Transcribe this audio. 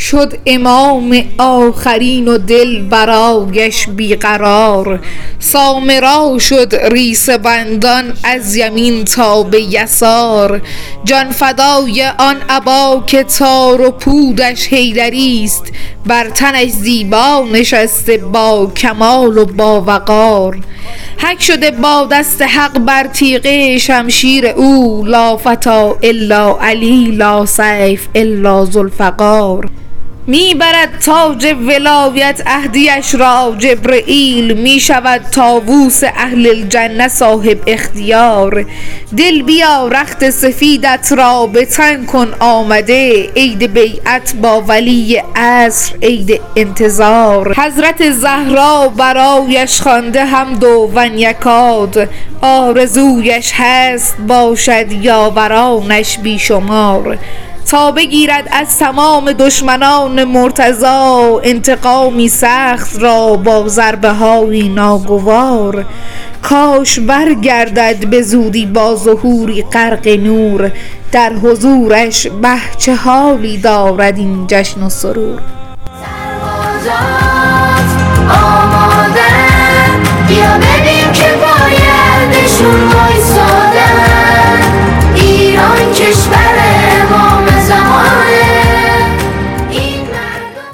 شد امام آخرین و دل برایش بیقرار. سامرا شد ریسه بندان از یمین تا به یسار. جان فدای آن ابا که تار و پودش حیدری است. بر تنش زیبا نشسته با کمال و با وقار. حک شده با دست حق بر تیغ شمشیر او. لا فتی الا علی لا سیف الا ذوالفقار. می برد تاج ولایت عهدیش را جبرئیل. می شود طاووس اهل الجنه صاحب اختیار. دل بیا رخت سفیدت را به تن کن آمده. عید بیعت با ولی عصر عید انتظار. حضرت زهرا برایش خوانده حمد و ونیکاد. آرزویش هست باشد یاورانش بیشمار. تا بگیرد از تمام دشمنان مرتضی. انتقامی سخت را با ضربه های ناگوار. کاش برگردد به زودی با ظهوری غرق نور. در حضورش به چه حالی دارد این جشن و سرور.